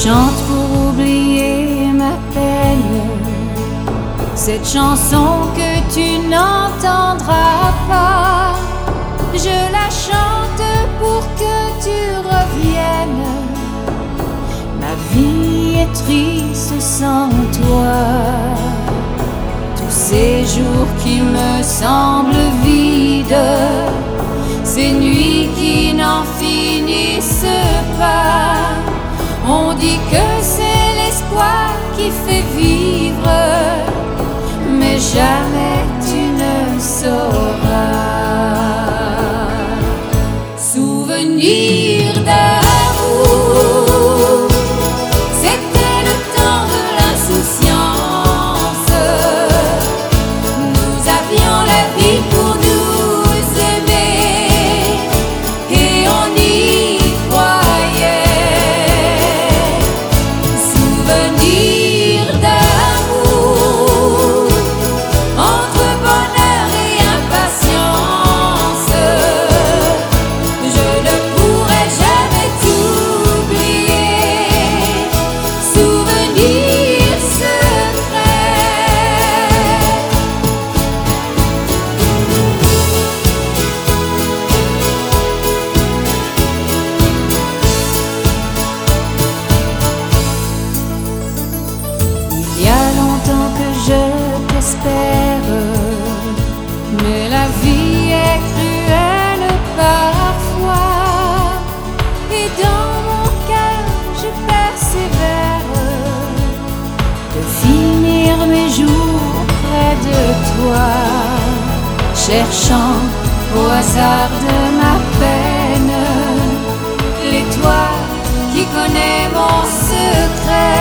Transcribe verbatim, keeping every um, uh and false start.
chante pour oublier ma peine, cette chanson que tu n'entendras pas. Je la chante pour que tu reviennes. Ma vie est triste sans toi. Tous ces jours qui me semblent vides, ces nuits qui n'en finissent pas. On dit que c'est l'espoir qui fait vivre, mais jamais tu ne sauras. Souvenir d'amour, c'était le temps de l'insouciance. Nous avions la vie pour nous aimer et on y croyait. Souvenir d'amour, entre bonheur et impatience. Je ne pourrai jamais t'oublier. Souvenir secret. Il y a longtemps que je t'espère, mais la vie est cruelle parfois, et dans mon cœur je persévère de finir mes jours près de toi, cherchant au hasard de ma peine l'étoile qui connaît mon secret.